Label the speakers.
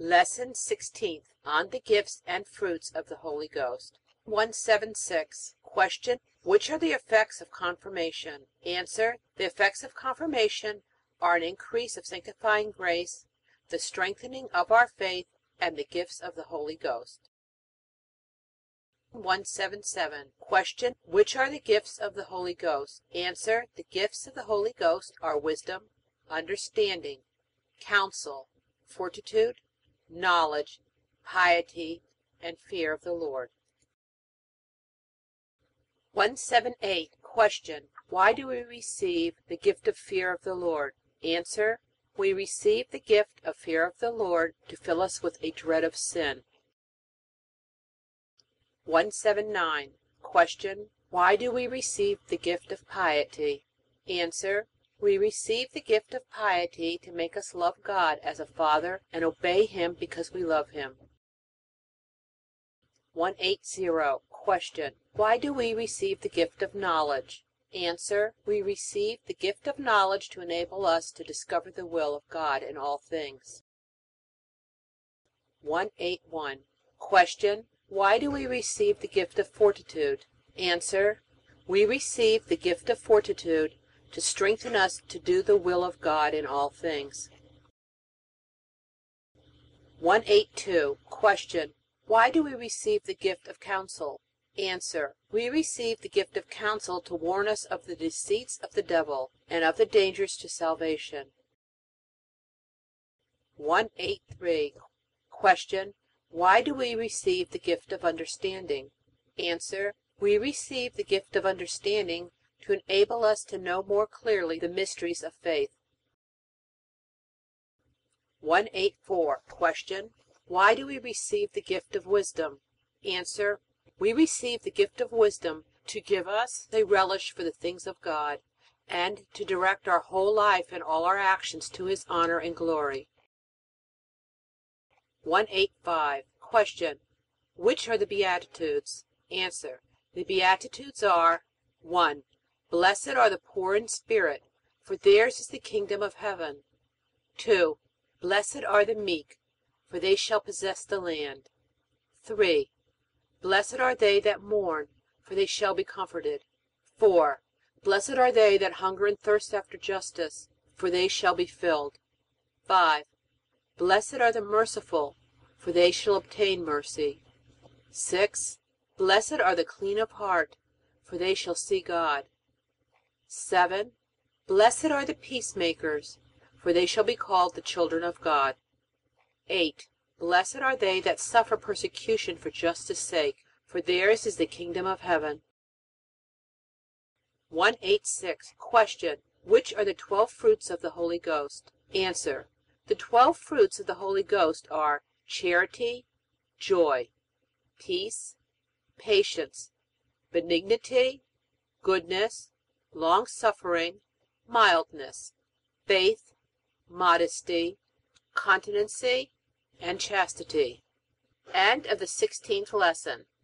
Speaker 1: Lesson 16th On the Gifts and Fruits of the Holy Ghost. 176. Q. Which are the effects of Confirmation? A. The effects of Confirmation are an increase of sanctifying grace, the strengthening of our faith, and the gifts of the Holy Ghost. 177. Q. Which are the gifts of the Holy Ghost? A. The gifts of the Holy Ghost are wisdom, understanding, counsel, fortitude, knowledge, piety, and fear of the Lord. 178. Q. Why do we receive the gift of fear of the Lord? A. We receive the gift of fear of the Lord to fill us with a dread of sin. 179. Q. Why do we receive the gift of piety? A. We receive the gift of piety to make us love God as a Father and obey Him because we love Him. 180. Q. Why do we receive the gift of knowledge? A. We receive the gift of knowledge to enable us to discover the will of God in all things. 181. Q. Why do we receive the gift of fortitude? A. We receive the gift of fortitude to strengthen us to do the will of God in all things. 182. Q. Why do we receive the gift of counsel? A. We receive the gift of counsel to warn us of the deceits of the devil and of the dangers to salvation. 183. Q. Why do we receive the gift of understanding? A. We receive the gift of understanding to enable us to know more clearly the mysteries of faith. 184. Q. Why do we receive the gift of wisdom? A. We receive the gift of wisdom to give us a relish for the things of God, and to direct our whole life and all our actions to His honor and glory. 185. Q. Which are the Beatitudes? A. The Beatitudes are: 1. Blessed are the poor in spirit, for theirs is the kingdom of heaven. 2. Blessed are the meek, for they shall possess the land. 3. Blessed are they that mourn, for they shall be comforted. 4. Blessed are they that hunger and thirst after justice, for they shall be filled. 5. Blessed are the merciful, for they shall obtain mercy. 6. Blessed are the clean of heart, for they shall see God. 7. Blessed are the peacemakers, for they shall be called the children of God. 8. Blessed are they that suffer persecution for justice' sake, for theirs is the kingdom of heaven. 186. Q. Which are the 12 fruits of the Holy Ghost? A. The 12 fruits of the Holy Ghost are charity, joy, peace, patience, benignity, goodness, long-suffering, mildness, faith, modesty, continency, and chastity. End of the 16th lesson.